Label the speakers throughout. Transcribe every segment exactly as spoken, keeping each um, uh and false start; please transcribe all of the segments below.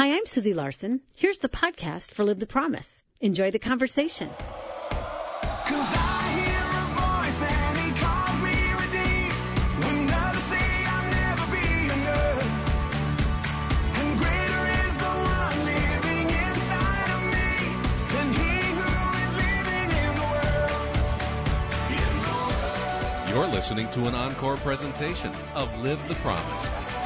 Speaker 1: Hi, I'm Susie Larson. Here's the podcast for Live the Promise. Enjoy the conversation.
Speaker 2: You're listening to an encore presentation of Live the Promise.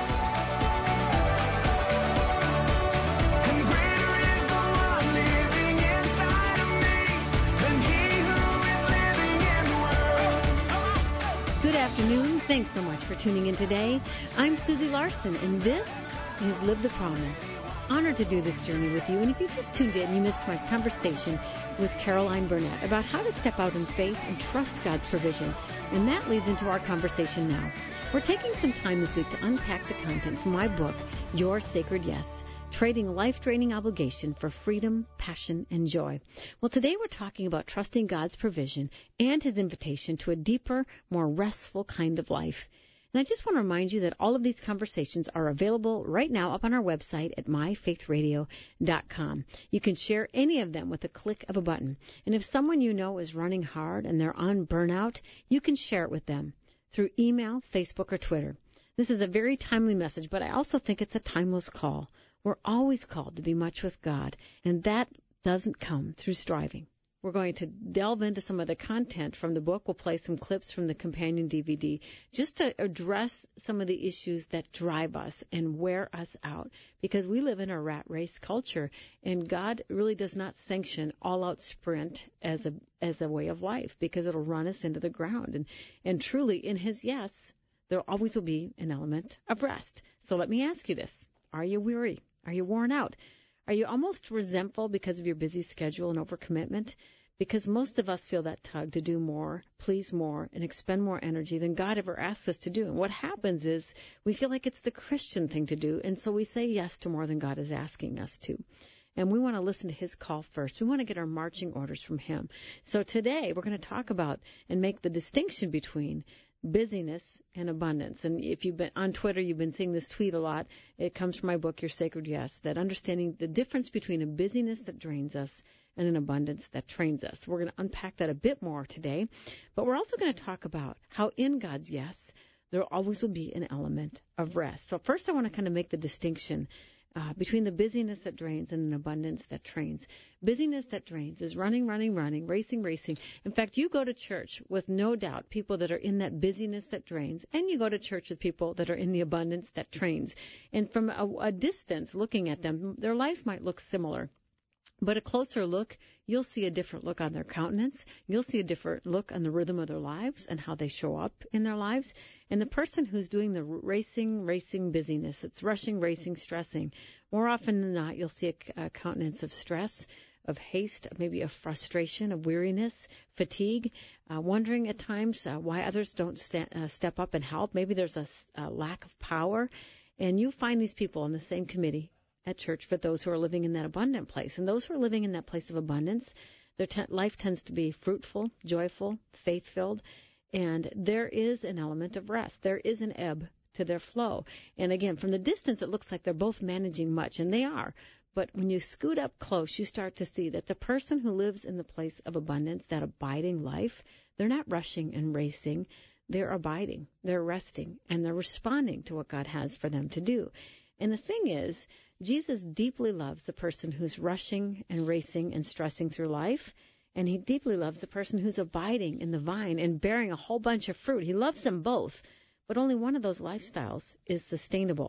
Speaker 1: Good afternoon. Thanks so much for tuning in today. I'm Susie Larson, and this is Live the Promise. Honored to do this journey with you. And if you just tuned in, you missed my conversation with Caroline Burnett about how to step out in faith and trust God's provision. And that leads into our conversation now. We're taking some time this week to unpack the content from my book, Your Sacred Yes, Trading Life-Draining Obligation for Freedom, Passion, and Joy. Well, today we're talking about trusting God's provision and His invitation to a deeper, more restful kind of life. And I just want to remind you that all of these conversations are available right now up on our website at my faith radio dot com. You can share any of them with a click of a button. And if someone you know is running hard and they're on burnout, you can share it with them through email, Facebook, or Twitter. This is a very timely message, but I also think it's a timeless call. We're always called to be much with God, and that doesn't come through striving. We're going to delve into some of the content from the book. We'll play some clips from the companion D V D just to address some of the issues that drive us and wear us out, because we live in a rat race culture, and God really does not sanction all-out sprint as a as a way of life, because it'll run us into the ground. And, and truly, in His yes, there always will be an element of rest. So let me ask you this. Are you weary? Are you worn out? Are you almost resentful because of your busy schedule and overcommitment? Because most of us feel that tug to do more, please more, and expend more energy than God ever asks us to do. And what happens is we feel like it's the Christian thing to do, and so we say yes to more than God is asking us to. And we want to listen to His call first. We want to get our marching orders from Him. So today we're going to talk about and make the distinction between busyness and abundance. And if you've been on Twitter, you've been seeing this tweet a lot. It comes from my book, Your Sacred Yes, that understanding the difference between a busyness that drains us and an abundance that trains us. We're going to unpack that a bit more today. But we're also going to talk about how in God's yes, there always will be an element of rest. So first I want to kind of make the distinction Uh, between the busyness that drains and an abundance that trains. Busyness that drains is running, running, running, racing, racing. In fact, you go to church with no doubt people that are in that busyness that drains, and you go to church with people that are in the abundance that trains. And from a, a distance, looking at them, their lives might look similar. But a closer look, you'll see a different look on their countenance. You'll see a different look on the rhythm of their lives and how they show up in their lives. And the person who's doing the racing, racing busyness, it's rushing, racing, stressing, more often than not, you'll see a, a countenance of stress, of haste, maybe of frustration, of weariness, fatigue, uh, wondering at times uh, why others don't sta- uh, step up and help. Maybe there's a, a lack of power. And you find these people on the same committee at church for those who are living in that abundant place. And those who are living in that place of abundance, their te- life tends to be fruitful, joyful, faith-filled, and there is an element of rest. There is an ebb to their flow. And again, from the distance, it looks like they're both managing much, and they are. But when you scoot up close, you start to see that the person who lives in the place of abundance, that abiding life, they're not rushing and racing. They're abiding, they're resting, and they're responding to what God has for them to do. And the thing is, Jesus deeply loves the person who's rushing and racing and stressing through life, and He deeply loves the person who's abiding in the vine and bearing a whole bunch of fruit. He loves them both, but only one of those lifestyles is sustainable.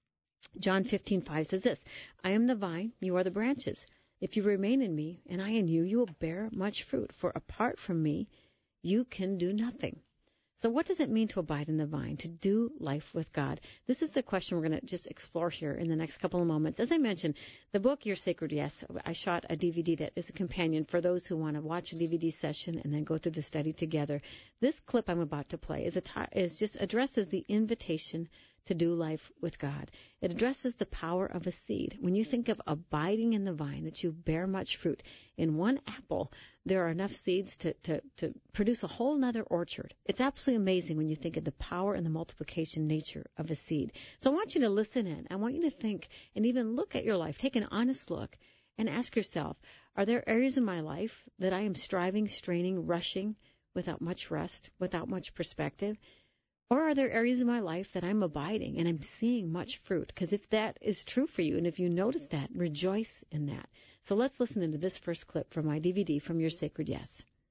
Speaker 1: John fifteen five says this, I am the vine, you are the branches. If you remain in me, and I in you, you will bear much fruit, for apart from me, you can do nothing. So what does it mean to abide in the vine, to do life with God? This is the question we're going to just explore here in the next couple of moments. As I mentioned, the book, Your Sacred Yes, I shot a D V D that is a companion for those who want to watch a D V D session and then go through the study together. This clip I'm about to play is, a t- is just addresses the invitation to do life with God. It addresses the power of a seed. When you think of abiding in the vine, that you bear much fruit. In one apple, there are enough seeds to, to, to produce a whole nother orchard. It's absolutely amazing when you think of the power and the multiplication nature of a seed. So I want you to listen in. I want you to think and even look at your life. Take an honest look and ask yourself, are there areas in my life that I am striving, straining, rushing without much rest, without much perspective? Or are there areas in my life that I'm abiding and I'm seeing much fruit? Because if that is true for you, and if you notice that, rejoice in that. So let's listen into this first clip from my D V D, From Your Sacred Yes.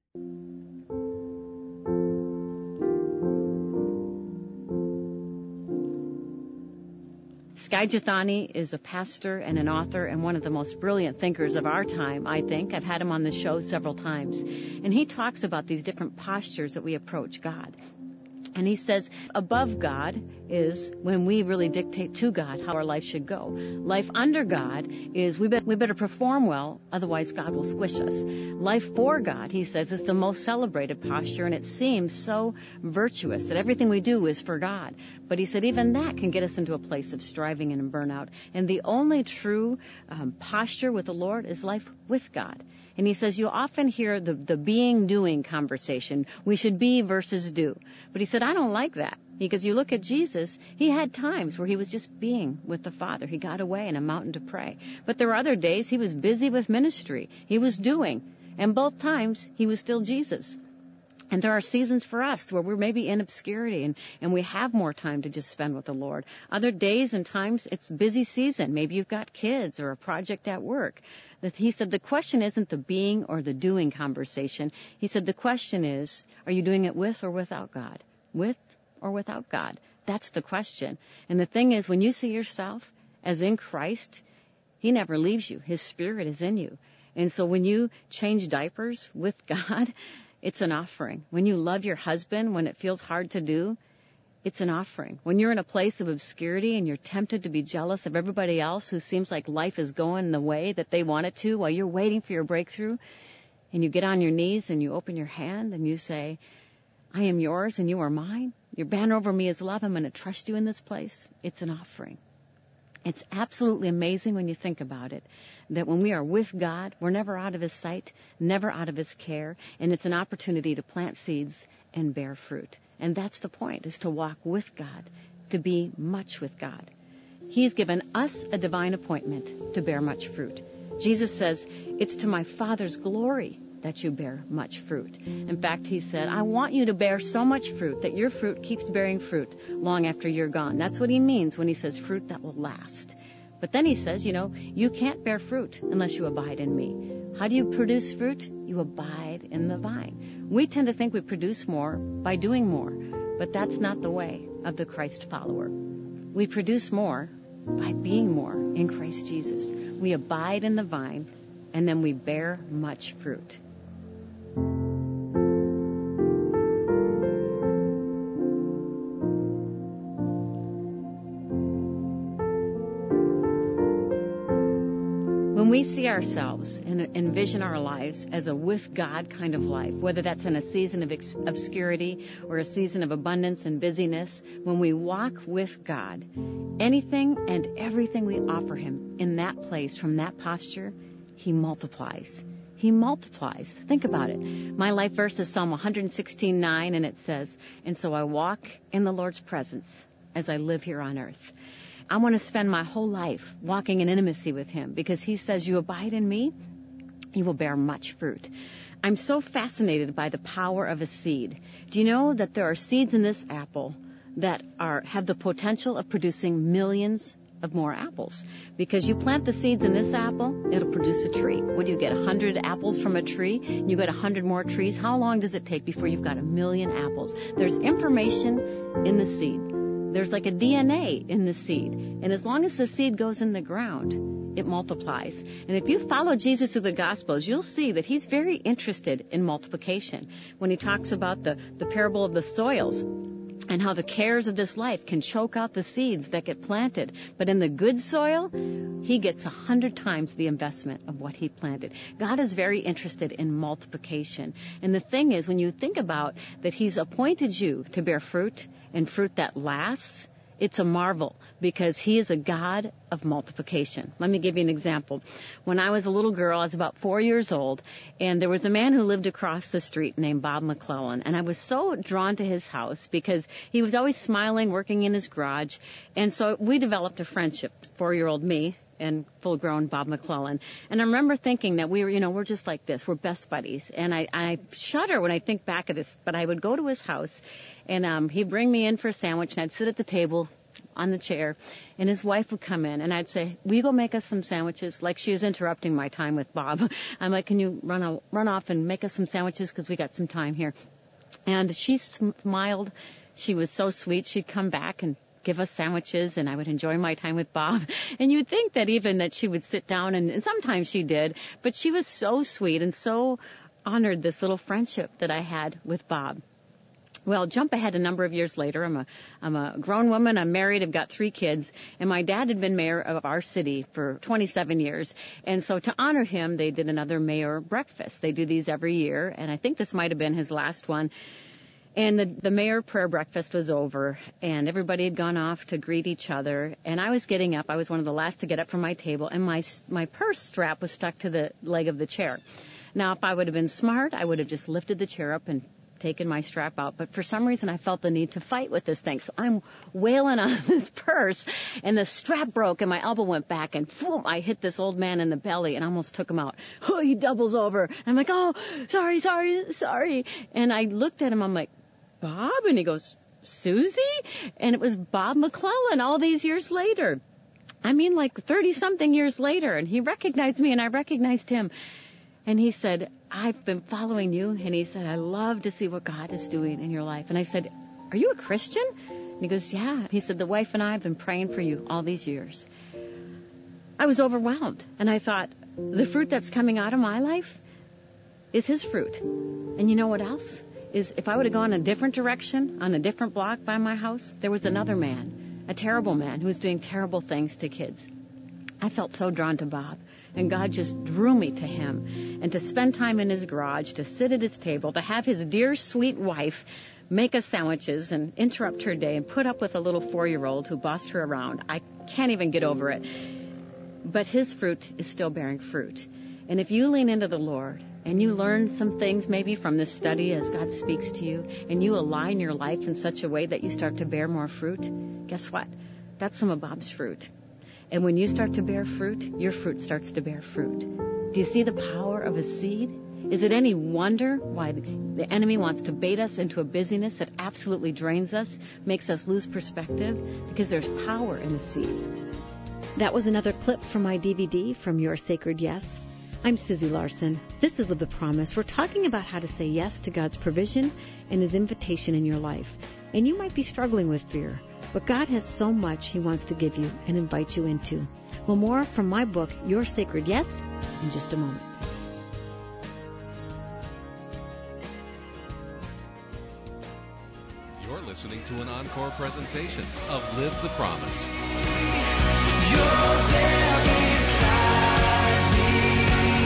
Speaker 1: Skye Jethani is a pastor and an author and one of the most brilliant thinkers of our time, I think. I've had him on the show several times. And he talks about these different postures that we approach God. And he says above God is when we really dictate to God how our life should go. Life under God is we, be- we better perform well, otherwise God will squish us. Life for God, he says, is the most celebrated posture, and it seems so virtuous that everything we do is for God. But he said even that can get us into a place of striving and burnout. And the only true um, posture with the Lord is life with God. And he says you often hear the, the being-doing conversation. We should be versus do. But he said, I don't like that. Because you look at Jesus, he had times where he was just being with the Father. He got away in a mountain to pray. But there were other days he was busy with ministry. He was doing. And both times he was still Jesus. And there are seasons for us where we're maybe in obscurity and, and we have more time to just spend with the Lord. Other days and times it's busy season. Maybe you've got kids or a project at work. That he said the question isn't the being or the doing conversation. He said the question is, are you doing it with or without God? With or without God? That's the question. And the thing is, when you see yourself as in Christ, he never leaves you. His Spirit is in you. And so when you change diapers with God, it's an offering. When you love your husband, when it feels hard to do, it's an offering. When you're in a place of obscurity and you're tempted to be jealous of everybody else who seems like life is going the way that they want it to while you're waiting for your breakthrough, and you get on your knees and you open your hand and you say, I am yours and you are mine. Your banner over me is love. I'm going to trust you in this place. It's an offering. It's absolutely amazing when you think about it, that when we are with God, we're never out of his sight, never out of his care, and it's an opportunity to plant seeds and bear fruit. And that's the point, is to walk with God, to be much with God. He's given us a divine appointment to bear much fruit. Jesus says, it's to my Father's glory that you bear much fruit. In fact, he said, I want you to bear so much fruit that your fruit keeps bearing fruit long after you're gone. That's what he means when he says fruit that will last. But then he says, you know, you can't bear fruit unless you abide in me. How do you produce fruit? You abide in the vine. We tend to think we produce more by doing more, but that's not the way of the Christ follower. We produce more by being more in Christ Jesus. We abide in the vine, and then we bear much fruit. When we see ourselves and envision our lives as a with God kind of life, whether that's in a season of ex- obscurity or a season of abundance and busyness, when we walk with God, anything and everything we offer him in that place, from that posture, he multiplies. He multiplies. Think about it. My life verse is Psalm one sixteen nine, and it says, and so I walk in the Lord's presence as I live here on earth. I want to spend my whole life walking in intimacy with him, because he says, you abide in me, you will bear much fruit. I'm so fascinated by the power of a seed. Do you know that there are seeds in this apple that are have the potential of producing millions of more apples? Because you plant the seeds in this apple, it'll produce a tree. What do you get, one hundred apples from a tree? You get one hundred more trees. How long does it take before you've got a million apples? There's information in the seed. There's like a D N A in the seed. And as long as the seed goes in the ground, it multiplies. And if you follow Jesus through the Gospels, you'll see that he's very interested in multiplication. When he talks about the, the parable of the soils, and how the cares of this life can choke out the seeds that get planted. But in the good soil, he gets a hundred times the investment of what he planted. God is very interested in multiplication. And the thing is, when you think about that he's appointed you to bear fruit, and fruit that lasts, it's a marvel because he is a God of multiplication. Let me give you an example. When I was a little girl, I was about four years old, and there was a man who lived across the street named Bob McClellan, and I was so drawn to his house because he was always smiling, working in his garage, and so we developed a friendship, four-year-old me and full-grown Bob McClellan. And I remember thinking that we were, you know, we're just like this. We're best buddies. And I, I shudder when I think back of this, but I would go to his house, and um, he'd bring me in for a sandwich, and I'd sit at the table on the chair, and his wife would come in, and I'd say, will you go make us some sandwiches? Like she was interrupting my time with Bob. I'm like, can you run, a, run off and make us some sandwiches because we got some time here? And she smiled. She was so sweet. She'd come back and give us sandwiches, and I would enjoy my time with Bob. And you'd think that even that she would sit down, and, and sometimes she did, but she was so sweet and so honored this little friendship that I had with Bob. Well, jump ahead a number of years later. I'm a I'm a grown woman. I'm married. I've got three kids. And my dad had been mayor of our city for twenty-seven years. And so to honor him, they did another mayor breakfast. They do these every year. And I think this might have been his last one. And the, the mayor prayer breakfast was over, and everybody had gone off to greet each other. And I was getting up. I was one of the last to get up from my table, and my my purse strap was stuck to the leg of the chair. Now, if I would have been smart, I would have just lifted the chair up and taken my strap out. But for some reason, I felt the need to fight with this thing. So I'm wailing on this purse, and the strap broke, and my elbow went back, and boom, I hit this old man in the belly and almost took him out. Oh, he doubles over. I'm like, oh, sorry, sorry, sorry. And I looked at him. I'm like, Bob? And he goes, Susie? And it was Bob McClellan all these years later. I mean, like thirty-something years later. And he recognized me, and I recognized him. And he said, I've been following you. And he said, I love to see what God is doing in your life. And I said, are you a Christian? And he goes, yeah. He said, the wife and I have been praying for you all these years. I was overwhelmed. And I thought, the fruit that's coming out of my life is his fruit. And you know what else? Is if I would have gone a different direction on a different block by my house, there was another man, a terrible man who was doing terrible things to kids. I felt so drawn to Bob, and God just drew me to him. And to spend time in his garage, to sit at his table, to have his dear, sweet wife make us sandwiches and interrupt her day and put up with a little four-year-old who bossed her around. I can't even get over it. But his fruit is still bearing fruit. And if you lean into the Lord and you learn some things maybe from this study as God speaks to you, and you align your life in such a way that you start to bear more fruit, guess what? That's some of Bob's fruit. And when you start to bear fruit, your fruit starts to bear fruit. Do you see the power of a seed? Is it any wonder why the enemy wants to bait us into a busyness that absolutely drains us, makes us lose perspective? Because there's power in the seed. That was another clip from my D V D, From Your Sacred Yes. I'm Susie Larson. This is Live the Promise. We're talking about how to say yes to God's provision and his invitation in your life. And you might be struggling with fear, but God has so much he wants to give you and invite you into. Well, more from my book, Your Sacred Yes, in just a moment.
Speaker 2: You're listening to an encore presentation of Live the Promise.
Speaker 3: You're there beside me.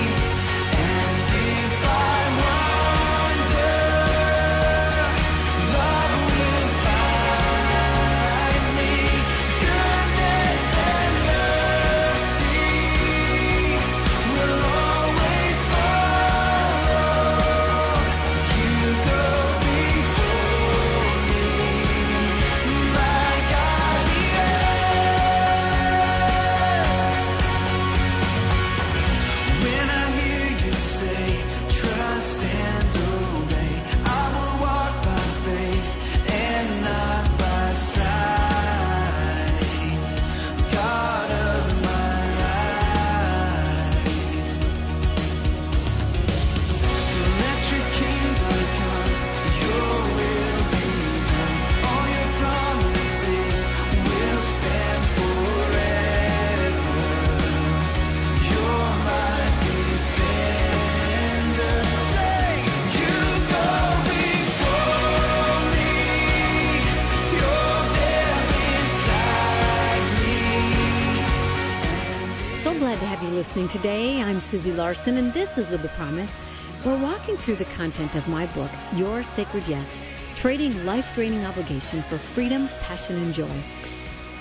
Speaker 1: Today, I'm Susie Larson, and this is Live the Promise. We're walking through the content of my book, Your Sacred Yes, Trading Life-Draining Obligation for Freedom, Passion, and Joy.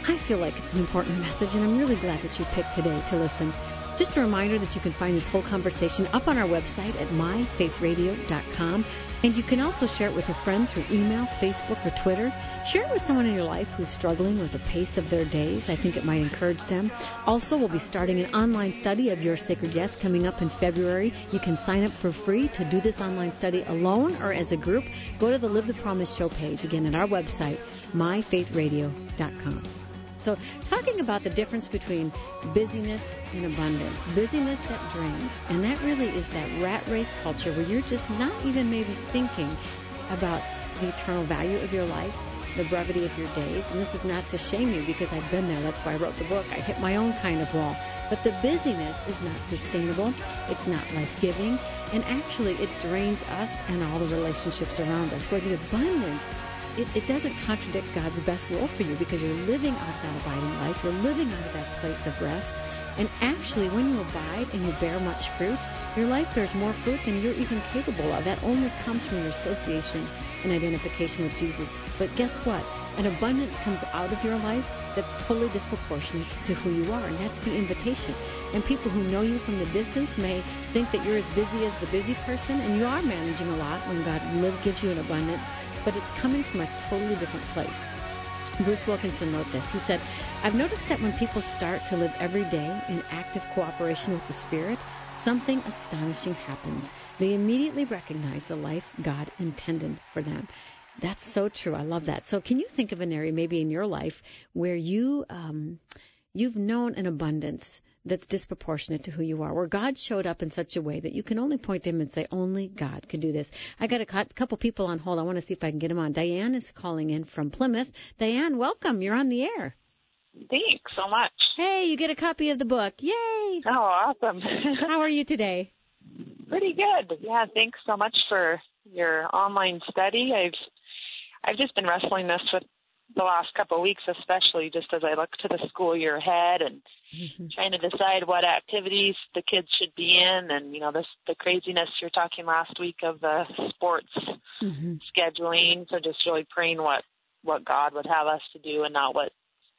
Speaker 1: I feel like it's an important message, and I'm really glad that you picked today to listen. Just a reminder that you can find this whole conversation up on our website at my faith radio dot com. And you can also share it with a friend through email, Facebook, or Twitter. Share it with someone in your life who's struggling with the pace of their days. I think it might encourage them. Also, we'll be starting an online study of Your Sacred Yes coming up in February. You can sign up for free to do this online study alone or as a group. Go to the Live the Promise show page, again, at our website, my faith radio dot com. So talking about the difference between busyness and abundance, busyness that drains, and that really is that rat race culture where you're just not even maybe thinking about the eternal value of your life, the brevity of your days. And this is not to shame you because I've been there. That's why I wrote the book. I hit my own kind of wall. But the busyness is not sustainable. It's not life-giving. And actually, it drains us and all the relationships around us. Where the abundance, It, it doesn't contradict God's best will for you because you're living out of that abiding life. You're living out of that place of rest. And actually, when you abide and you bear much fruit, your life bears more fruit than you're even capable of. That only comes from your association and identification with Jesus. But guess what? An abundance comes out of your life that's totally disproportionate to who you are, and that's the invitation. And people who know you from the distance may think that you're as busy as the busy person, and you are managing a lot when God live, gives you an abundance. But it's coming from a totally different place. Bruce Wilkinson wrote this. He said, I've noticed that when people start to live every day in active cooperation with the Spirit, something astonishing happens. They immediately recognize the life God intended for them. That's so true. I love that. So can you think of an area maybe in your life where you, um, you've known an abundance that's disproportionate to who you are, where God showed up in such a way that you can only point to him and say, only God could do this. I got a couple people on hold. I want to see if I can get them on. Diane is calling in from Plymouth. Diane, welcome. You're on the air.
Speaker 4: Thanks so much.
Speaker 1: Hey, you get a copy of the book. Yay!
Speaker 4: Oh, awesome.
Speaker 1: How are you today?
Speaker 4: Pretty good. Yeah, thanks so much for your online study. I've I've just been wrestling this with the last couple of weeks, especially just as I look to the school year ahead and mm-hmm. trying to decide what activities the kids should be in, and you know this the craziness you're talking last week of the sports mm-hmm. scheduling. So just really praying what what God would have us to do and not what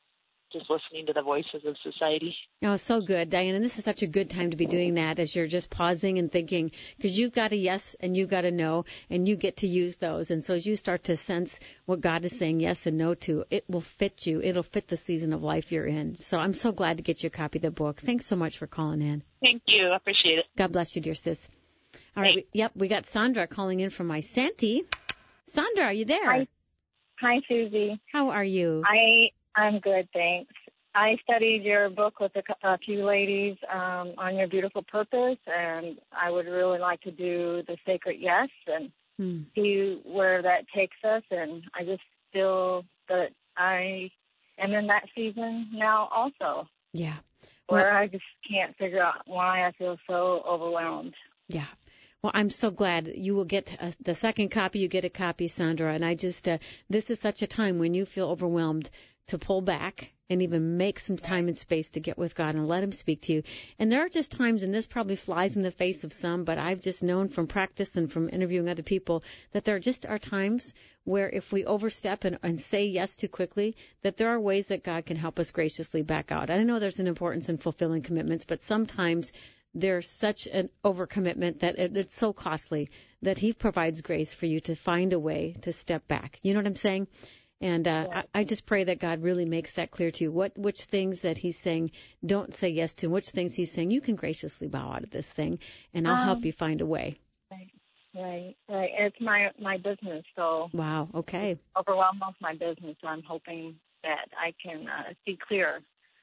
Speaker 4: just listening to the voices of society.
Speaker 1: Oh, so good, Diane. And this is such a good time to be doing that as you're just pausing and thinking, because you've got a yes and you've got a no, and you get to use those. And so as you start to sense what God is saying yes and no to, it will fit you. It'll fit the season of life you're in. So I'm so glad to get you a copy of the book. Thanks so much for calling in.
Speaker 4: Thank you. I appreciate it.
Speaker 1: God bless you, dear sis. All right. We, yep, we got Sandra calling in from Isanti. Sandra, are you there?
Speaker 5: Hi, Hi Susie.
Speaker 1: How are you?
Speaker 5: I... I'm good, thanks. I studied your book with a, a few ladies um, on your beautiful purpose, and I would really like to do the Sacred Yes and hmm. see where that takes us. And I just feel that I am in that season now also.
Speaker 1: Yeah.
Speaker 5: Well, where I just can't figure out why I feel so overwhelmed.
Speaker 1: Yeah. Well, I'm so glad you will get a, the second copy. You get a copy, Sandra. And I just, uh, this is such a time when you feel overwhelmed to pull back and even make some time and space to get with God and let him speak to you. And there are just times, and this probably flies in the face of some, but I've just known from practice and from interviewing other people that there just are times where if we overstep and, and say yes too quickly, that there are ways that God can help us graciously back out. I know there's an importance in fulfilling commitments, but sometimes there's such an overcommitment that it, it's so costly that he provides grace for you to find a way to step back. You know what I'm saying? And uh, yeah. I, I just pray that God really makes that clear to you, what which things that he's saying don't say yes to, and which things he's saying you can graciously bow out of this thing, and I'll um, help you find a way.
Speaker 5: Right, right, right. It's my, my business, so.
Speaker 1: Wow, okay.
Speaker 5: Overwhelmed with my business, so I'm hoping that I can uh, see clear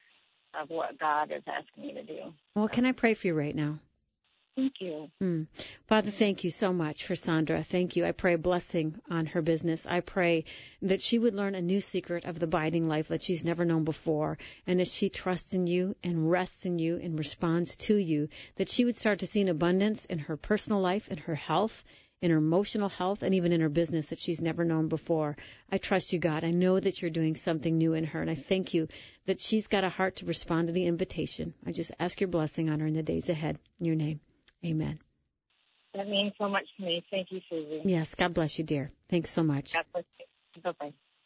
Speaker 5: of what God is asking me to do.
Speaker 1: Well, can I pray for you right now?
Speaker 5: Thank you.
Speaker 1: Mm. Father, thank you so much for Sandra. Thank you. I pray a blessing on her business. I pray that she would learn a new secret of the abiding life that she's never known before. And as she trusts in you and rests in you and responds to you, that she would start to see an abundance in her personal life, in her health, in her emotional health, and even in her business that she's never known before. I trust you, God. I know that you're doing something new in her, and I thank you that she's got a heart to respond to the invitation. I just ask your blessing on her in the days ahead. In your name. Amen.
Speaker 5: That means so much to me. Thank you, Susie.
Speaker 1: Yes, God bless you, dear. Thanks so much.
Speaker 5: God bless you. Bye-bye.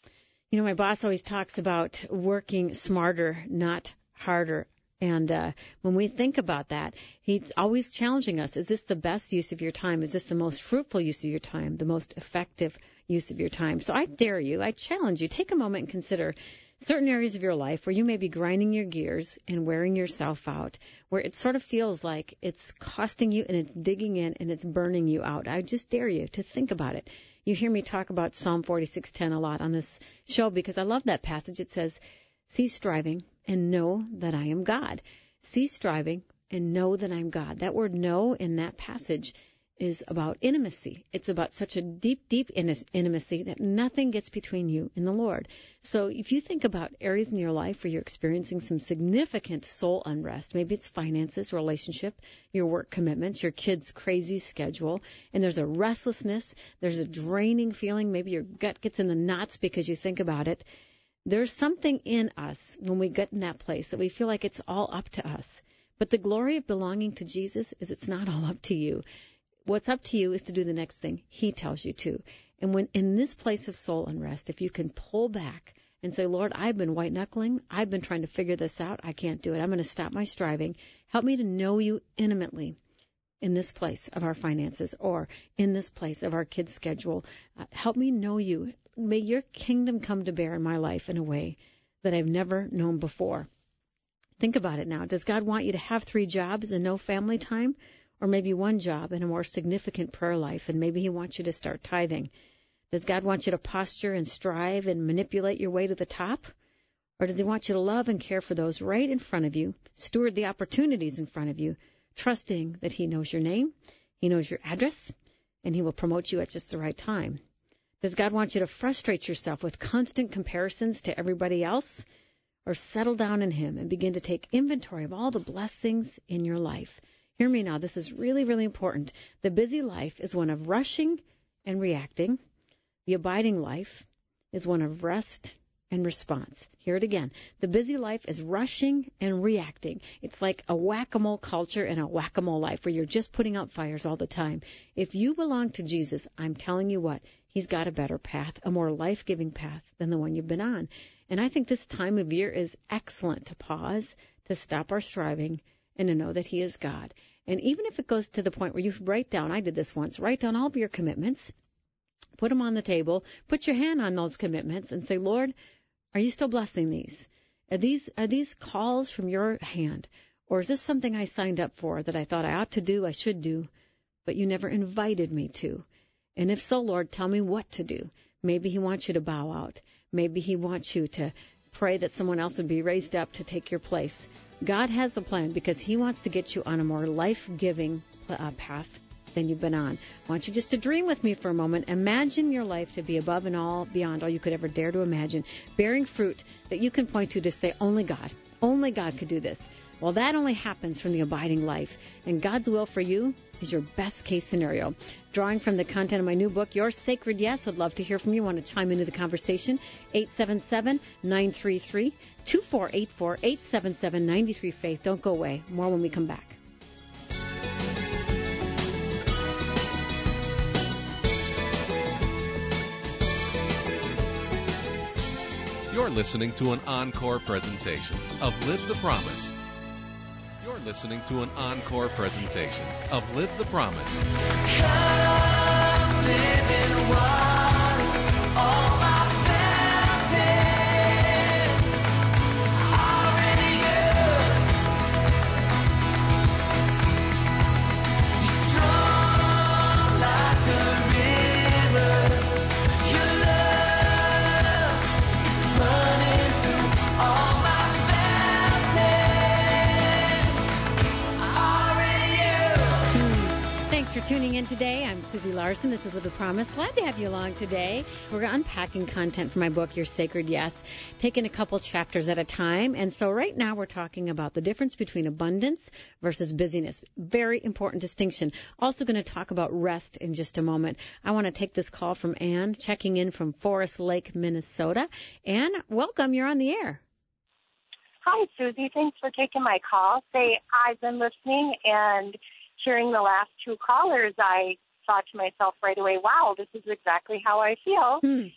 Speaker 1: You know, my boss always talks about working smarter, not harder. And uh, when we think about that, he's always challenging us. Is this the best use of your time? Is this the most fruitful use of your time, the most effective use of your time? So I dare you, I challenge you, take a moment and consider certain areas of your life where you may be grinding your gears and wearing yourself out, where it sort of feels like it's costing you and it's digging in and it's burning you out. I just dare you to think about it. You hear me talk about Psalm forty-six ten a lot on this show because I love that passage. It says, cease striving and know that I am God. Cease striving and know that I'm God. That word know in that passage is about intimacy. It's about such a deep, deep intimacy that nothing gets between you and the Lord. So if you think about areas in your life where you're experiencing some significant soul unrest, maybe it's finances, relationship, your work commitments, your kids' crazy schedule, and there's a restlessness, there's a draining feeling, maybe your gut gets in the knots because you think about it. There's something in us when we get in that place that we feel like it's all up to us. But the glory of belonging to Jesus is it's not all up to you. What's up to you is to do the next thing he tells you to. And when in this place of soul unrest, if you can pull back and say, Lord, I've been white-knuckling. I've been trying to figure this out. I can't do it. I'm going to stop my striving. Help me to know you intimately in this place of our finances or in this place of our kids' schedule. Uh, help me know you. May your kingdom come to bear in my life in a way that I've never known before. Think about it now. Does God want you to have three jobs and no family time? Or maybe one job and a more significant prayer life, and maybe he wants you to start tithing. Does God want you to posture and strive and manipulate your way to the top? Or does he want you to love and care for those right in front of you, steward the opportunities in front of you, trusting that he knows your name, he knows your address, and he will promote you at just the right time? Does God want you to frustrate yourself with constant comparisons to everybody else? Or settle down in him and begin to take inventory of all the blessings in your life? Hear me now. This is really, really important. The busy life is one of rushing and reacting. The abiding life is one of rest and response. Hear it again. The busy life is rushing and reacting. It's like a whack-a-mole culture and a whack-a-mole life where you're just putting out fires all the time. If you belong to Jesus, I'm telling you what, he's got a better path, a more life-giving path than the one you've been on. And I think this time of year is excellent to pause, to stop our striving, and to know that he is God. And even if it goes to the point where you write down, I did this once, write down all of your commitments, put them on the table, put your hand on those commitments and say, Lord, are you still blessing these? Are these are these calls from your hand? Or is this something I signed up for that I thought I ought to do, I should do, but you never invited me to? And if so, Lord, tell me what to do. Maybe he wants you to bow out. Maybe he wants you to pray that someone else would be raised up to take your place. God has a plan because he wants to get you on a more life-giving uh, path than you've been on. I want you just to dream with me for a moment. Imagine your life to be above and all beyond all you could ever dare to imagine, bearing fruit that you can point to to say, only God, only God could do this. Well, that only happens from the abiding life, and God's will for you is your best-case scenario. Drawing from the content of my new book, Your Sacred Yes, I'd love to hear from you. Want to chime into the conversation? eight seven seven, nine three three, two four eight four, eight seven seven, nine three, faith. Don't go away. More when we come back.
Speaker 2: You're listening to an encore presentation of Live the Promise. You're listening to an encore presentation of Live the Promise.
Speaker 3: Come live in water, all my fountains are in you. You're strong like a river. Your love is running through all my
Speaker 1: Thanks for tuning in today. I'm Susie Larson. This is Live the Promise. Glad to have you along today. We're unpacking content from my book, Your Sacred Yes, taking a couple chapters at a time. And so right now we're talking about the difference between abundance versus busyness. Very important distinction. Also going to talk about rest in just a moment. I want to take this call from Ann, checking in from Forest Lake, Minnesota. Ann, welcome. You're on the air.
Speaker 5: Hi, Susie. Thanks for taking my call. Say, I've been listening, and hearing the last two callers, I thought to myself right away, wow, this is exactly how I feel.
Speaker 1: Hmm.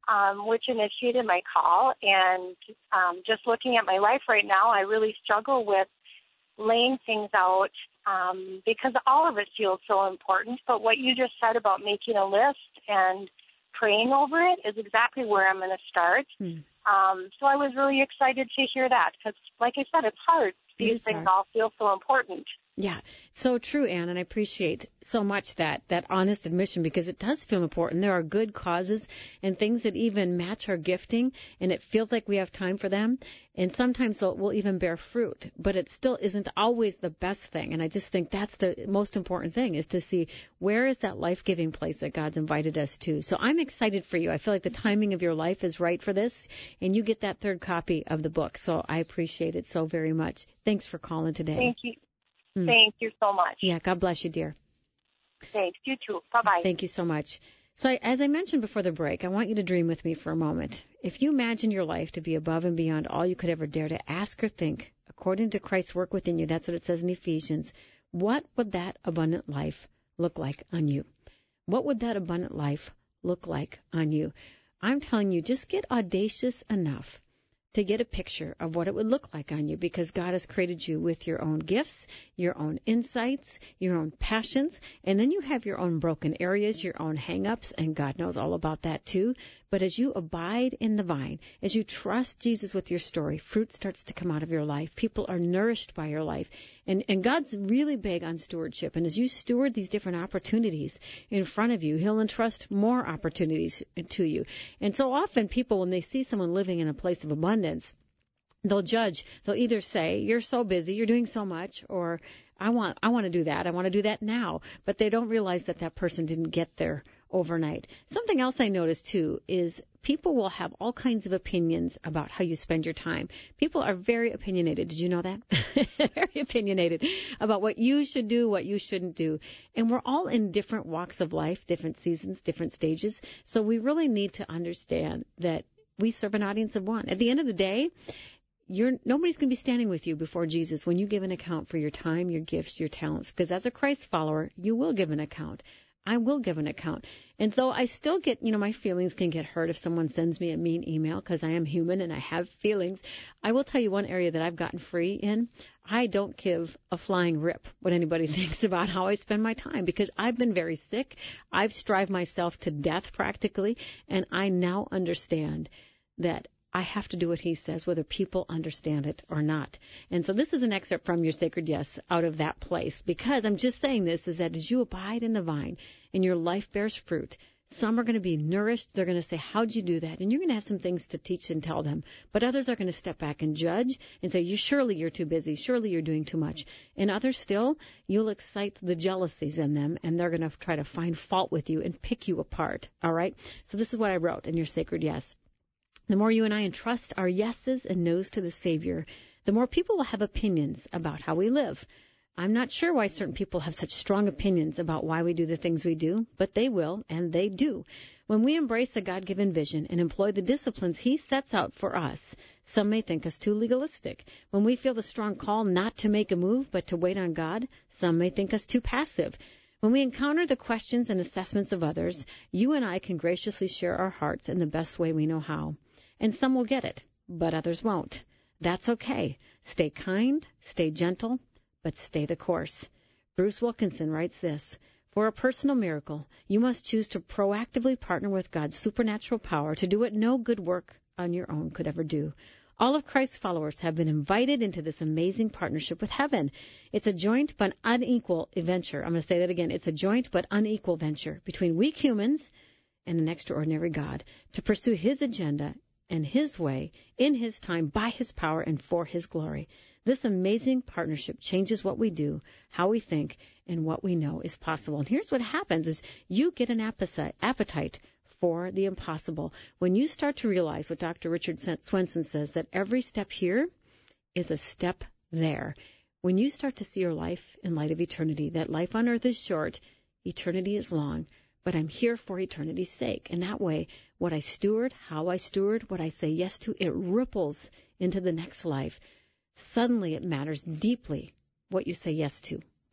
Speaker 5: um, which initiated my call. And um, just looking at my life right now, I really struggle with laying things out um, because all of it feels so important. But what you just said about making a list and praying over it is exactly where I'm going to start. Hmm. Um, so I was really excited to hear that because, like I said, it's hard. These things hard. all feel so important.
Speaker 1: Yeah, so true, Ann, and I appreciate so much that, that honest admission because it does feel important. There are good causes and things that even match our gifting, and it feels like we have time for them, and sometimes they'll, will even bear fruit, but it still isn't always the best thing, and I just think that's the most important thing is to see where is that life-giving place that God's invited us to. So I'm excited for you. I feel like the timing of your life is right for this, and you get that third copy of the book, so I appreciate it so very much. Thanks for calling today.
Speaker 5: Thank you. Thank you so much.
Speaker 1: Yeah, God bless you, dear.
Speaker 5: Thanks. You too. Bye-bye.
Speaker 1: Thank you so much. So as I mentioned before the break, I want you to dream with me for a moment. If you imagine your life to be above and beyond all you could ever dare to ask or think, according to Christ's work within you, that's what it says in Ephesians, what would that abundant life look like on you? What would that abundant life look like on you? I'm telling you, just get audacious enough to get a picture of what it would look like on you because God has created you with your own gifts, your own insights, your own passions, and then you have your own broken areas, your own hang-ups, and God knows all about that too. But as you abide in the vine, as you trust Jesus with your story, fruit starts to come out of your life. People are nourished by your life. And, and God's really big on stewardship. And as you steward these different opportunities in front of you, He'll entrust more opportunities to you. And so often people, when they see someone living in a place of abundance, they'll judge. They'll either say, you're so busy, you're doing so much, or I want I want to do that. I want to do that now. But they don't realize that that person didn't get there overnight. Something else I noticed, too, is people will have all kinds of opinions about how you spend your time. People are very opinionated. Did you know that? Very opinionated about what you should do, what you shouldn't do. And we're all in different walks of life, different seasons, different stages. So we really need to understand that we serve an audience of one. At the end of the day, You're, nobody's going to be standing with you before Jesus when you give an account for your time, your gifts, your talents. Because as a Christ follower, you will give an account. I will give an account. And so I still get, you know, my feelings can get hurt if someone sends me a mean email because I am human and I have feelings. I will tell you one area that I've gotten free in. I don't give a flying rip what anybody thinks about how I spend my time because I've been very sick. I've strived myself to death practically. And I now understand that I have to do what He says, whether people understand it or not. And so this is an excerpt from Your Sacred Yes out of that place, because I'm just saying this is that as you abide in the vine and your life bears fruit, some are going to be nourished. They're going to say, how'd you do that? And you're going to have some things to teach and tell them. But others are going to step back and judge and say, you surely you're too busy. Surely you're doing too much. And others still, you'll excite the jealousies in them, and they're going to try to find fault with you and pick you apart. All right? So this is what I wrote in Your Sacred Yes. The more you and I entrust our yeses and nos to the Savior, the more people will have opinions about how we live. I'm not sure why certain people have such strong opinions about why we do the things we do, but they will, and they do. When we embrace a God-given vision and employ the disciplines He sets out for us, some may think us too legalistic. When we feel the strong call not to make a move, but to wait on God, some may think us too passive. When we encounter the questions and assessments of others, you and I can graciously share our hearts in the best way we know how. And some will get it, but others won't. That's okay. Stay kind, stay gentle, but stay the course. Bruce Wilkinson writes this, for a personal miracle, you must choose to proactively partner with God's supernatural power to do what no good work on your own could ever do. All of Christ's followers have been invited into this amazing partnership with heaven. It's a joint but unequal venture. I'm going to say that again. It's a joint but unequal venture between weak humans and an extraordinary God to pursue His agenda and His way, in His time, by His power, and for His glory. This amazing partnership changes what we do, how we think, and what we know is possible. And here's what happens is you get an appetite for the impossible. When you start to realize what Doctor Richard Swenson says, that every step here is a step there. When you start to see your life in light of eternity, that life on earth is short, eternity is long, but I'm here for eternity's sake. And that way, what I steward, how I steward, what I say yes to, it ripples into the next life. Suddenly it matters deeply what you say yes to,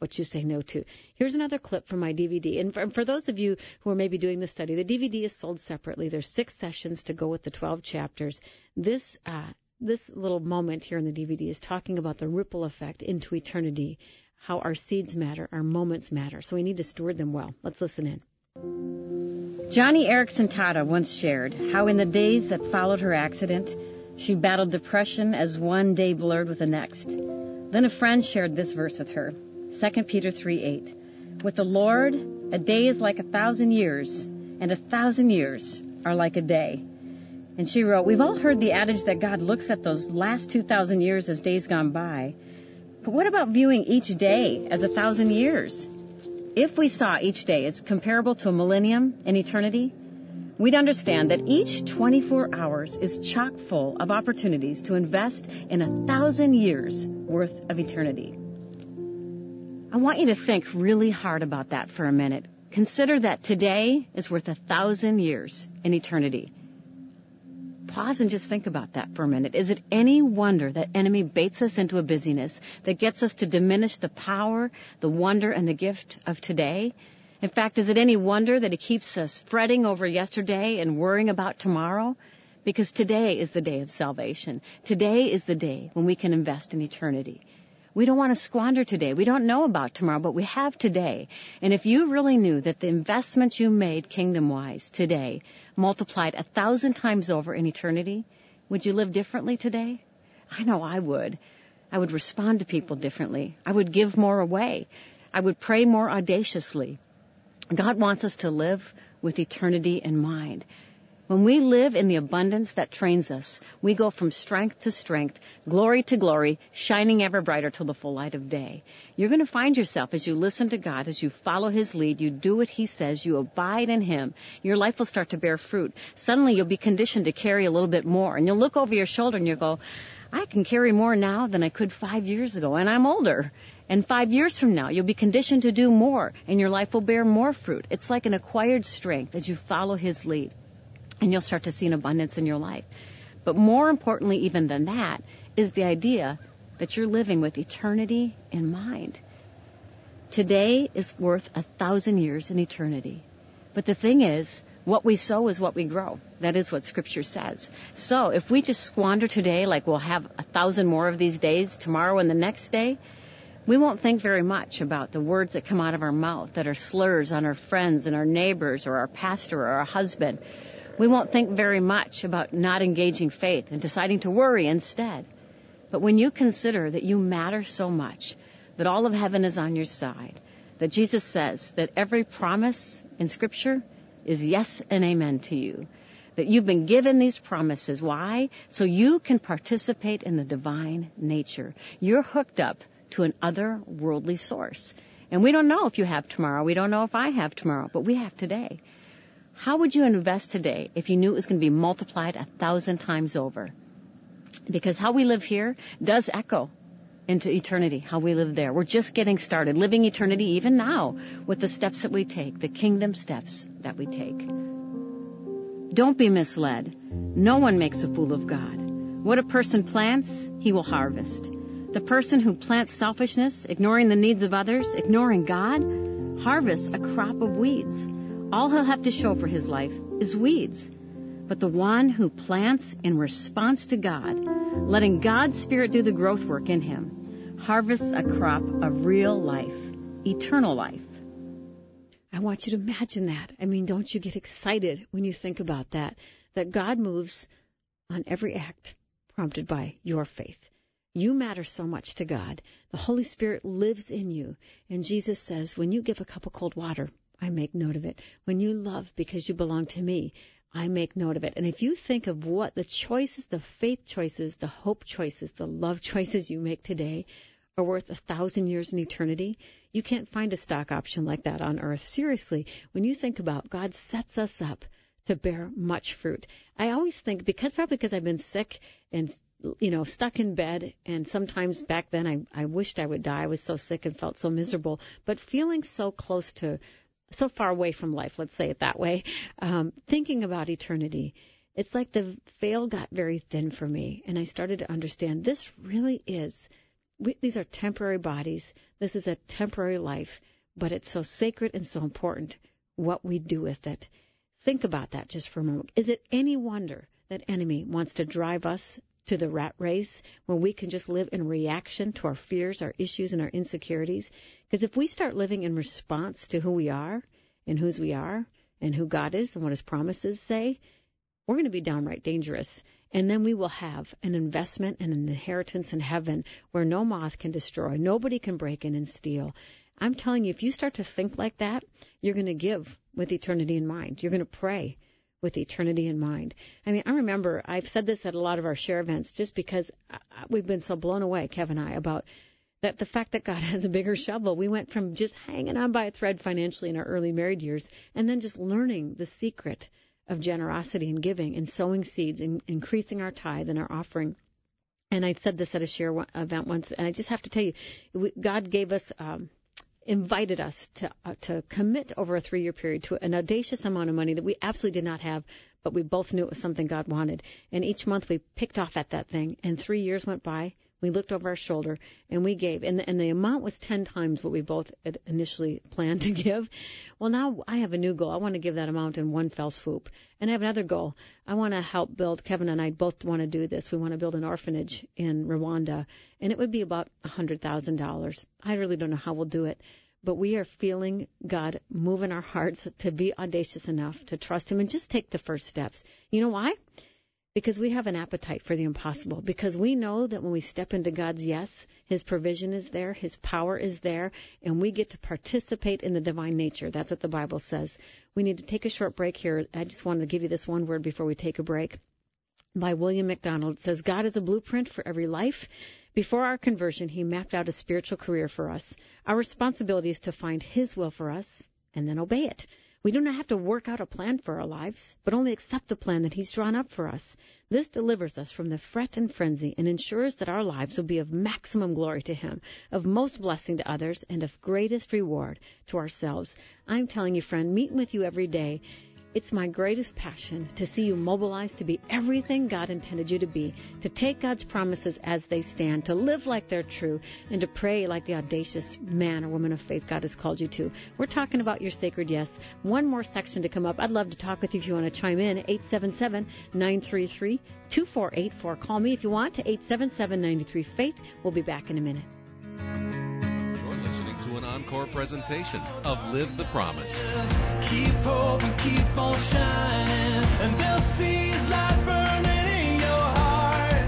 Speaker 1: what you say no to. Here's another clip from my D V D. And for, for those of you who are maybe doing the study, the D V D is sold separately. There's six sessions to go with the twelve chapters. This uh, this little moment here in the D V D is talking about the ripple effect into eternity, how our seeds matter, our moments matter. So we need to steward them well. Let's listen in.
Speaker 6: Joni Eareckson Tada once shared how in the days that followed her accident, she battled depression as one day blurred with the next. Then a friend shared this verse with her, Second Peter three eight. With the Lord, a day is like a thousand years, and a thousand years are like a day. And she wrote, we've all heard the adage that God looks at those last two thousand years as days gone by. But what about viewing each day as a thousand years? If we saw each day as comparable to a millennium in eternity, we'd understand that each twenty-four hours is chock full of opportunities to invest in a thousand years worth of eternity. I want you to think really hard about that for a minute. Consider that today is worth a thousand years in eternity. Pause and just think about that for a minute. Is it any wonder that enemy baits us into a busyness that gets us to diminish the power, the wonder, and the gift of today? In fact, is it any wonder that he keeps us fretting over yesterday and worrying about tomorrow? Because today is the day of salvation. Today is the day when we can invest in eternity. We don't want to squander today. We don't know about tomorrow, but we have today. And if you really knew that the investment you made kingdom-wise today multiplied a thousand times over in eternity, would you live differently today? I know I would. I would respond to people differently. I would give more away. I would pray more audaciously. God wants us to live with eternity in mind. When we live in the abundance that trains us, we go from strength to strength, glory to glory, shining ever brighter till the full light of day. You're going to find yourself as you listen to God, as you follow his lead, you do what he says, you abide in him, your life will start to bear fruit. Suddenly you'll be conditioned to carry a little bit more, and you'll look over your shoulder and you'll go, I can carry more now than I could five years ago, and I'm older. And five years from now, you'll be conditioned to do more, and your life will bear more fruit. It's like an acquired strength as you follow his lead. And you'll start to see an abundance in your life. But more importantly even than that is the idea that you're living with eternity in mind. Today is worth a thousand years in eternity. But the thing is, what we sow is what we grow. That is what Scripture says. So if we just squander today like we'll have a thousand more of these days tomorrow and the next day, we won't think very much about the words that come out of our mouth that are slurs on our friends and our neighbors or our pastor or our husband. We won't think very much about not engaging faith and deciding to worry instead. But when you consider that you matter so much, that all of heaven is on your side, that Jesus says that every promise in Scripture is yes and amen to you, that you've been given these promises. Why? So you can participate in the divine nature. You're hooked up to an otherworldly source. And we don't know if you have tomorrow. We don't know if I have tomorrow, but we have today. How would you invest today if you knew it was going to be multiplied a thousand times over? Because how we live here does echo into eternity, how we live there. We're just getting started, living eternity even now with the steps that we take, the kingdom steps that we take. Don't be misled. No one makes a fool of God. What a person plants, he will harvest. The person who plants selfishness, ignoring the needs of others, ignoring God, harvests a crop of weeds. All he'll have to show for his life is weeds. But the one who plants in response to God, letting God's Spirit do the growth work in him, harvests a crop of real life, eternal life.
Speaker 1: I want you to imagine that. I mean, don't you get excited when you think about that, that God moves on every act prompted by your faith. You matter so much to God. The Holy Spirit lives in you. And Jesus says, when you give a cup of cold water, I make note of it. When you love because you belong to me, I make note of it. And if you think of what the choices, the faith choices, the hope choices, the love choices you make today are worth a thousand years in eternity, you can't find a stock option like that on earth. Seriously, when you think about God sets us up to bear much fruit. I always think, because probably because I've been sick and you know, stuck in bed, and sometimes back then I, I wished I would die. I was so sick and felt so miserable, but feeling so close to, so far away from life, let's say it that way, um, thinking about eternity, it's like the veil got very thin for me, and I started to understand this really is we, these are temporary bodies. This is a temporary life, but it's so sacred and so important what we do with it. Think about that just for a moment. Is it any wonder that enemy wants to drive us to the rat race when we can just live in reaction to our fears, our issues, and our insecurities? Because if we start living in response to who we are and whose we are and who God is and what his promises say, we're going to be downright dangerous. And then we will have an investment and an inheritance in heaven where no moth can destroy, nobody can break in and steal. I'm telling you, if you start to think like that, you're going to give with eternity in mind. You're going to pray with eternity in mind. I mean, I remember I've said this at a lot of our share events just because we've been so blown away, Kevin and I, about that the fact that God has a bigger shovel. We went from just hanging on by a thread financially in our early married years and then just learning the secret of generosity and giving and sowing seeds and increasing our tithe and our offering. And I said this at a share event once, and I just have to tell you, God gave us, um, invited us to uh, to commit over a three-year period to an audacious amount of money that we absolutely did not have, but we both knew it was something God wanted. And each month we picked off at that thing, and three years went by. We looked over our shoulder, and we gave. And the, and the amount was ten times what we both had initially planned to give. Well, now I have a new goal. I want to give that amount in one fell swoop. And I have another goal. I want to help build, Kevin and I both want to do this. We want to build an orphanage in Rwanda, and it would be about one hundred thousand dollars. I really don't know how we'll do it. But we are feeling God move in our hearts to be audacious enough to trust him and just take the first steps. You know why? Because we have an appetite for the impossible. Because we know that when we step into God's yes, his provision is there, his power is there, and we get to participate in the divine nature. That's what the Bible says. We need to take a short break here. I just wanted to give you this one word before we take a break. By William MacDonald. It says, God is a blueprint for every life. Before our conversion, he mapped out a spiritual career for us. Our responsibility is to find his will for us and then obey it. We do not have to work out a plan for our lives, but only accept the plan that he's drawn up for us. This delivers us from the fret and frenzy and ensures that our lives will be of maximum glory to him, of most blessing to others, and of greatest reward to ourselves. I'm telling you, friend, meeting with you every day, it's my greatest passion to see you mobilized to be everything God intended you to be, to take God's promises as they stand, to live like they're true, and to pray like the audacious man or woman of faith God has called you to. We're talking about your sacred yes. One more section to come up. I'd love to talk with you if you want to chime in. eight seven seven, nine three three, two four eight four. Call me if you want to eight seven seven, nine three, faith. We'll be back in a minute.
Speaker 2: An encore presentation of Live the Promise.
Speaker 3: Keep hope and keep on shining, and they'll see his light burning in your heart.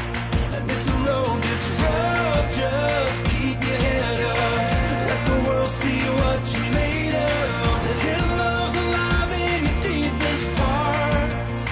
Speaker 3: And if the road gets rough, just keep your head up. Let the world see what you're made of. His love's alive in your deepest part.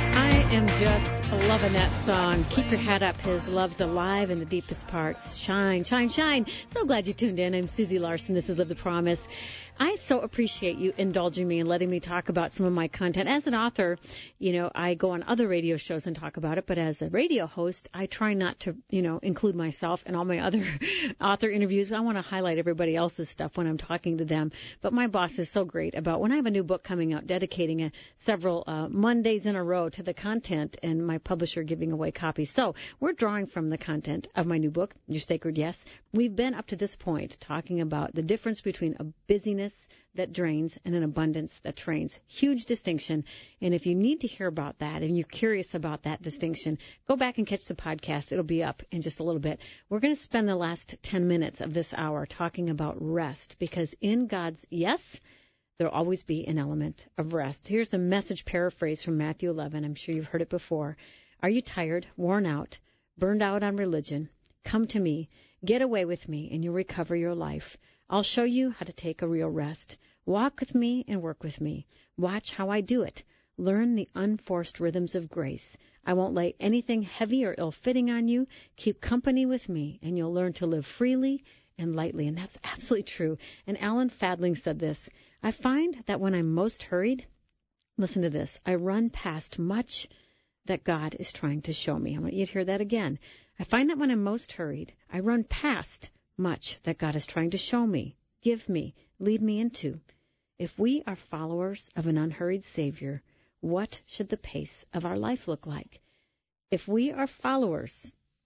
Speaker 1: I am just loving that song. Keep your head up. His love's alive in the deepest parts. Shine, shine, shine. So glad you tuned in. I'm Susie Larson. This is Live the Promise. I so appreciate you indulging me and letting me talk about some of my content. As an author, you know, I go on other radio shows and talk about it, but as a radio host, I try not to, you know, include myself in all my other author interviews. I want to highlight everybody else's stuff when I'm talking to them. But my boss is so great about when I have a new book coming out, dedicating a, several uh, Mondays in a row to the content, and my publisher giving away copies. So we're drawing from the content of my new book, Your Sacred Yes. We've been up to this point talking about the difference between a busyness that drains and an abundance that trains. Huge distinction. And if you need to hear about that and you're curious about that distinction, go back and catch the podcast. It'll be up in just a little bit. We're going to spend the last ten minutes of this hour talking about rest, because in God's yes, there'll always be an element of rest. Here's a message paraphrase from Matthew eleven. I'm sure you've heard it before. Are you tired, worn out, burned out on religion? Come to me. Get away with me, and you'll recover your life. I'll show you how to take a real rest. Walk with me and work with me. Watch how I do it. Learn the unforced rhythms of grace. I won't lay anything heavy or ill-fitting on you. Keep company with me, and you'll learn to live freely and lightly. And that's absolutely true. And Alan Fadling said this, I find that when I'm most hurried, listen to this, I run past much that God is trying to show me. I want you to hear that again. I find that when I'm most hurried, I run past much that God is trying to show me, give me, lead me into. If we are followers of an unhurried Savior, what should the pace of our life look like? If we are followers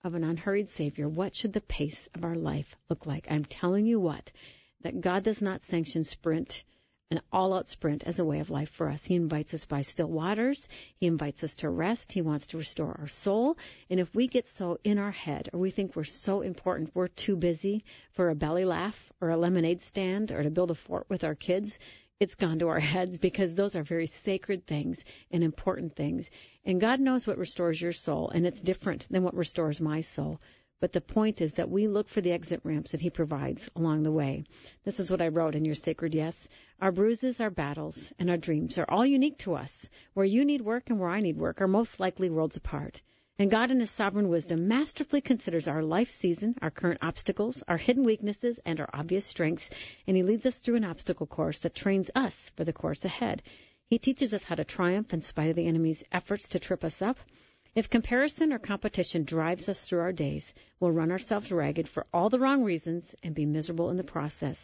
Speaker 1: of an unhurried Savior, what should the pace of our life look like? I'm telling you what, that God does not sanction sprint, an all-out sprint as a way of life for us. He invites us by still waters. He invites us to rest. He wants to restore our soul. And if we get so in our head, or we think we're so important, we're too busy for a belly laugh or a lemonade stand or to build a fort with our kids, it's gone to our heads, because those are very sacred things and important things. And God knows what restores your soul, and it's different than what restores my soul. But the point is that we look for the exit ramps that he provides along the way. This is what I wrote in Your Sacred Yes. Our bruises, our battles, and our dreams are all unique to us. Where you need work and where I need work are most likely worlds apart. And God in his sovereign wisdom masterfully considers our life season, our current obstacles, our hidden weaknesses, and our obvious strengths, and he leads us through an obstacle course that trains us for the course ahead. He teaches us how to triumph in spite of the enemy's efforts to trip us up. If comparison or competition drives us through our days, we'll run ourselves ragged for all the wrong reasons and be miserable in the process.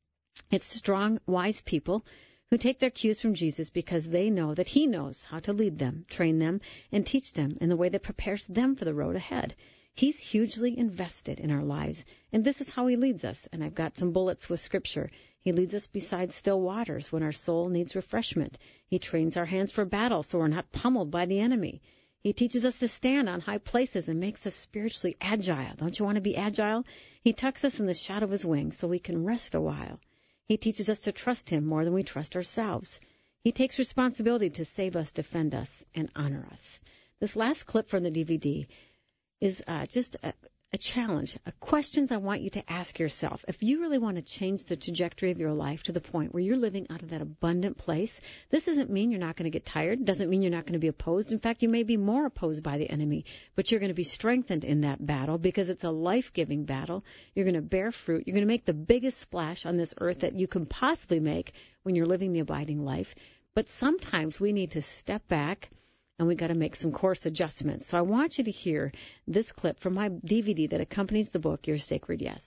Speaker 1: It's strong, wise people who take their cues from Jesus because they know that he knows how to lead them, train them, and teach them in the way that prepares them for the road ahead. He's hugely invested in our lives, and this is how he leads us. And I've got some bullets with Scripture. He leads us beside still waters when our soul needs refreshment. He trains our hands for battle so we're not pummeled by the enemy. He teaches us to stand on high places and makes us spiritually agile. Don't you want to be agile? He tucks us in the shadow of his wings so we can rest a while. He teaches us to trust him more than we trust ourselves. He takes responsibility to save us, defend us, and honor us. This last clip from the D V D is uh, just a, a challenge, a questions I want you to ask yourself. If you really want to change the trajectory of your life to the point where you're living out of that abundant place, this doesn't mean you're not going to get tired. It doesn't mean you're not going to be opposed. In fact, you may be more opposed by the enemy, but you're going to be strengthened in that battle because it's a life-giving battle. You're going to bear fruit. You're going to make the biggest splash on this earth that you can possibly make when you're living the abiding life. But sometimes we need to step back, and we've got to make some course adjustments. So I want you to hear this clip from my D V D that accompanies the book, Your Sacred Yes.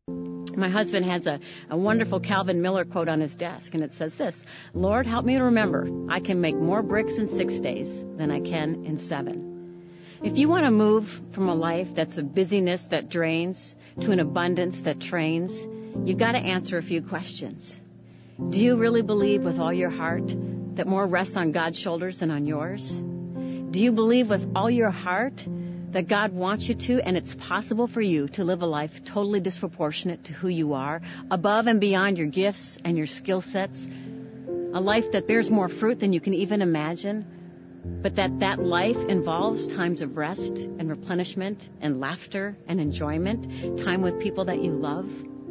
Speaker 1: My husband has a, a wonderful Calvin Miller quote on his desk, and it says this: Lord, help me to remember I can make more bricks in six days than I can in seven. If you want to move from a life that's a busyness that drains to an abundance that trains, you've got to answer a few questions. Do you really believe with all your heart that more rests on God's shoulders than on yours? Do you believe with all your heart that God wants you to, and it's possible for you to live a life totally disproportionate to who you are, above and beyond your gifts and your skill sets, a life that bears more fruit than you can even imagine, but that that life involves times of rest and replenishment and laughter and enjoyment, time with people that you love?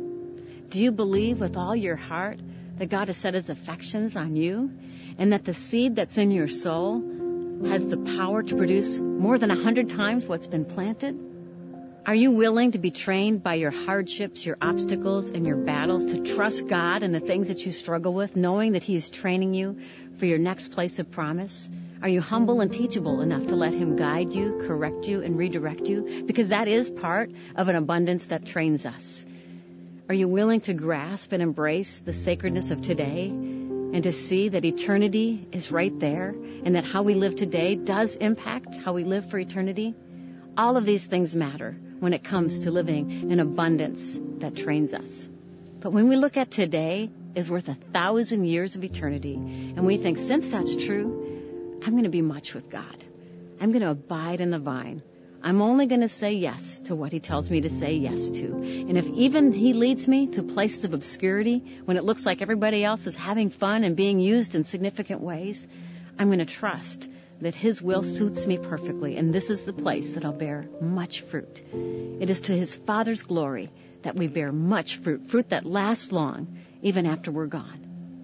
Speaker 1: Do you believe with all your heart that God has set his affections on you, and that the seed that's in your soul has the power to produce more than a hundred times what's been planted? Are you willing to be trained by your hardships, your obstacles, and your battles to trust God in the things that you struggle with, knowing that he is training you for your next place of promise? Are you humble and teachable enough to let him guide you, correct you, and redirect you? Because that is part of an abundance that trains us. Are you willing to grasp and embrace the sacredness of today, and to see that eternity is right there, and that how we live today does impact how we live for eternity? All of these things matter when it comes to living an abundance that trains us. But when we look at today is worth a thousand years of eternity, and we think, since that's true, I'm going to be much with God. I'm going to abide in the vine. I'm only going to say yes to what he tells me to say yes to. And if even he leads me to places of obscurity when it looks like everybody else is having fun and being used in significant ways, I'm going to trust that his will suits me perfectly, and this is the place that I'll bear much fruit. It is to his Father's glory that we bear much fruit, fruit that lasts long, even after we're gone.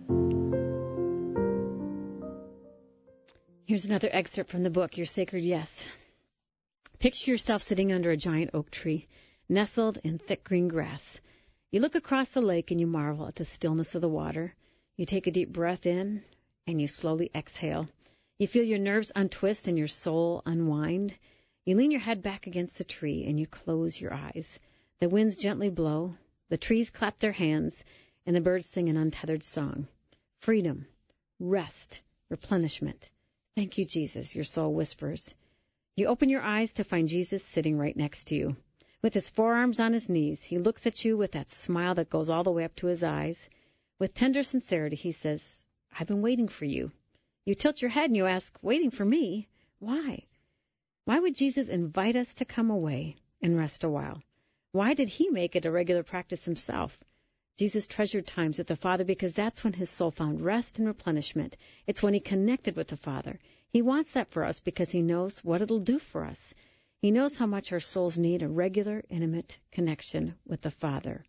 Speaker 1: Here's another excerpt from the book, Your Sacred Yes. Picture yourself sitting under a giant oak tree, nestled in thick green grass. You look across the lake and you marvel at the stillness of the water. You take a deep breath in and you slowly exhale. You feel your nerves untwist and your soul unwind. You lean your head back against the tree and you close your eyes. The winds gently blow, the trees clap their hands, and the birds sing an untethered song. Freedom, rest, replenishment. Thank you, Jesus, your soul whispers. You open your eyes to find Jesus sitting right next to you. With his forearms on his knees, he looks at you with that smile that goes all the way up to his eyes. With tender sincerity, he says, I've been waiting for you. You tilt your head and you ask, waiting for me? Why? Why would Jesus invite us to come away and rest a while? Why did he make it a regular practice himself? Jesus treasured times with the Father because that's when his soul found rest and replenishment. It's when he connected with the Father. He wants that for us because he knows what it'll do for us. He knows how much our souls need a regular, intimate connection with the Father.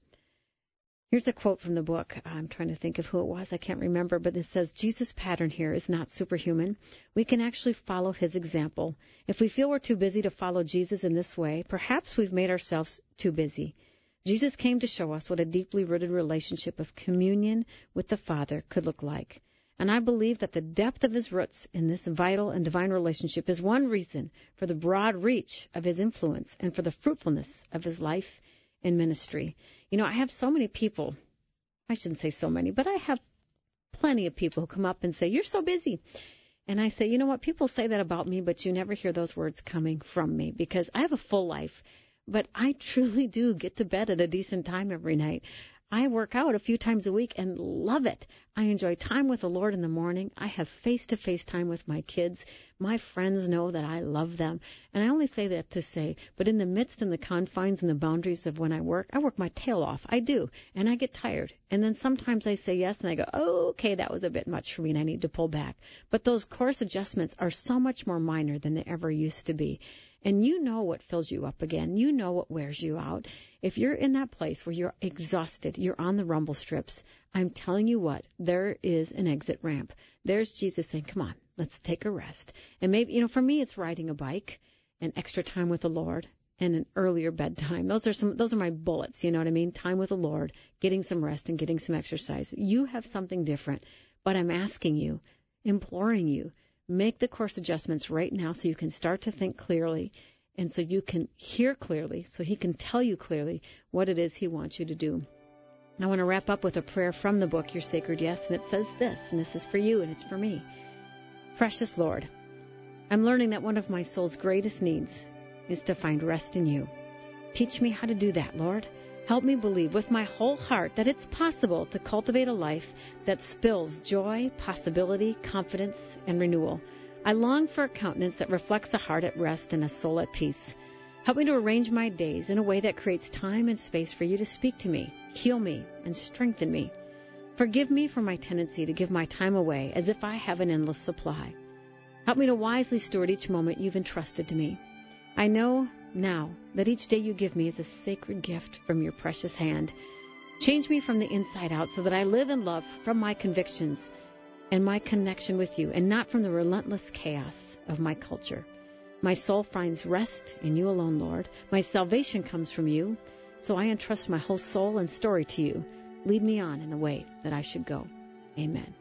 Speaker 1: Here's a quote from the book. I'm trying to think of who it was. I can't remember, but it says, Jesus' pattern here is not superhuman. We can actually follow his example. If we feel we're too busy to follow Jesus in this way, perhaps we've made ourselves too busy. Jesus came to show us what a deeply rooted relationship of communion with the Father could look like. And I believe that the depth of his roots in this vital and divine relationship is one reason for the broad reach of his influence and for the fruitfulness of his life and ministry. You know, I have so many people, I shouldn't say so many, but I have plenty of people who come up and say, you're so busy. And I say, you know what, people say that about me, but you never hear those words coming from me because I have a full life. But I truly do get to bed at a decent time every night. I work out a few times a week and love it. I enjoy time with the Lord in the morning. I have face-to-face time with my kids. My friends know that I love them. And I only say that to say, but in the midst and the confines and the boundaries of when I work, I work my tail off. I do. And I get tired. And then sometimes I say yes and I go, oh, okay, that was a bit much for me and I need to pull back. But those course adjustments are so much more minor than they ever used to be. And you know what fills you up again. You know what wears you out. If you're in that place where you're exhausted, you're on the rumble strips, I'm telling you what, there is an exit ramp. There's Jesus saying, come on, let's take a rest. And maybe, you know, for me, it's riding a bike and extra time with the Lord and an earlier bedtime. Those are some, those are my bullets, you know what I mean? Time with the Lord, getting some rest and getting some exercise. You have something different, but I'm asking you, imploring you, make the course adjustments right now so you can start to think clearly and so you can hear clearly, so he can tell you clearly what it is he wants you to do. I want to wrap up with a prayer from the book, Your Sacred Yes, and it says this, and this is for you and it's for me. Precious Lord, I'm learning that one of my soul's greatest needs is to find rest in you. Teach me how to do that, Lord. Help me believe with my whole heart that it's possible to cultivate a life that spills joy, possibility, confidence, and renewal. I long for a countenance that reflects a heart at rest and a soul at peace. Help me to arrange my days in a way that creates time and space for you to speak to me, heal me, and strengthen me. Forgive me for my tendency to give my time away as if I have an endless supply. Help me to wisely steward each moment you've entrusted to me. I know now that each day you give me is a sacred gift from your precious hand. Change me from the inside out so that I live and love from my convictions and my connection with you and not from the relentless chaos of my culture. My soul finds rest in you alone, Lord. My salvation comes from you, so I entrust my whole soul and story to you. Lead me on in the way that I should go. Amen.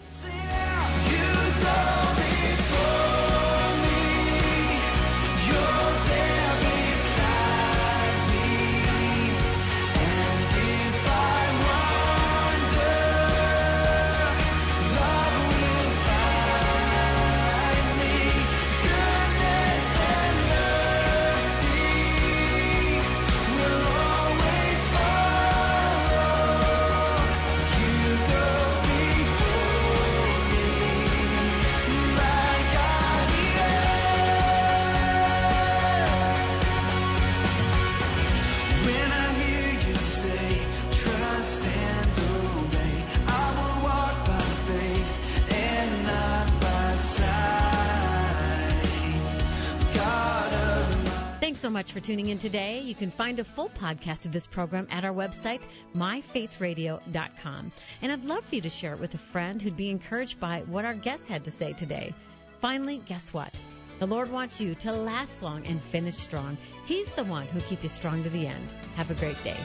Speaker 1: So much for tuning in today. You can find a full podcast of this program at our website, my faith radio dot com. And I'd love for you to share it with a friend who'd be encouraged by what our guest had to say today. Finally, guess what? The Lord wants you to last long and finish strong. He's the one who'll keep you strong to the end. Have a great day.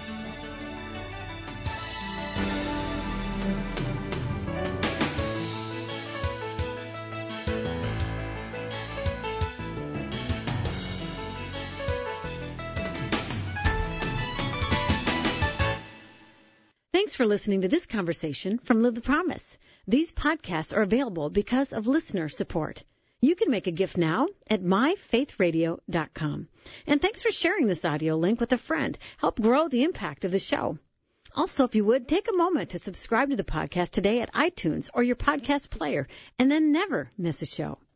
Speaker 1: Thanks for listening to this conversation from Live the Promise. These podcasts are available because of listener support. You can make a gift now at my faith radio dot com. And thanks for sharing this audio link with a friend. Help grow the impact of the show. Also, if you would, take a moment to subscribe to the podcast today at iTunes or your podcast player, and then never miss a show.